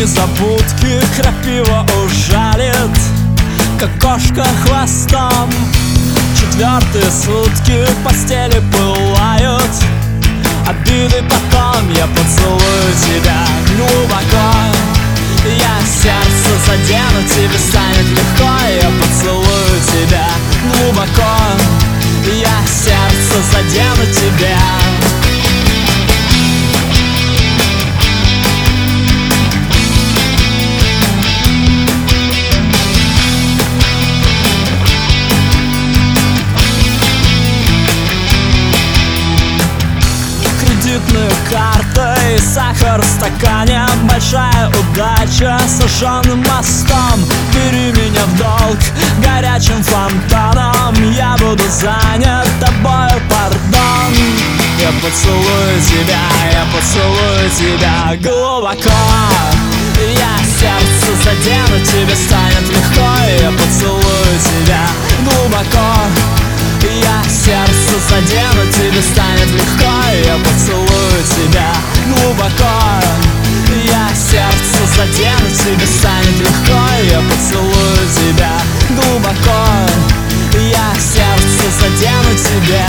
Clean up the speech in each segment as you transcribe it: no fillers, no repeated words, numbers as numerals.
незабудки крапива ужалит, как кошка хвостом. Четвертые сутки постели пылают, обиды потом. Я поцелую тебя глубоко, я сердце задену, тебе станет легко. Я поцелую тебя глубоко, я сердце задену тебя. Кредитные карты и сахар в стакане, большая удача сожженным мостом. Бери меня в долг горячим фонтаном, я буду занят тобою, пардон. Я поцелую тебя глубоко, я сердце задену, тебе станет легко. Я поцелую тебя глубоко, я сердце задену, тебе станет легко. Я поцелую тебя глубоко, я сердце задену, тебе станет легко. Я поцелую тебя глубоко, я сердце задену тебя.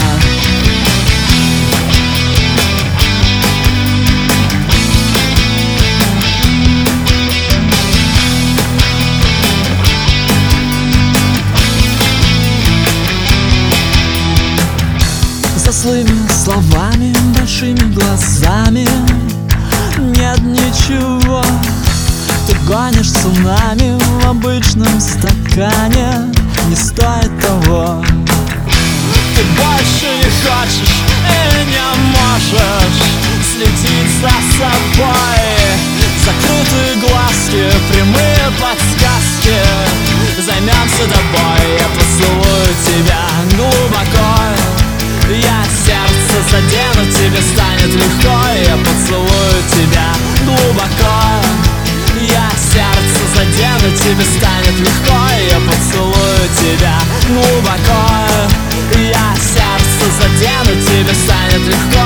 За злыми словами, большими глазами нет ничего. Ты гонишь цунами в обычном стакане, не стоит того. Ты больше не хочешь и не можешь следить за собой. Закрытые глазки, прямые подсказки, займемся тобой. Я поцелую тебя глубоко, я сердце задену, тебе станет легко. Я поцелую тебя глубоко, я сердце задену, тебе станет легко. Я поцелую тебя глубоко, я сердце задену, тебе станет легко.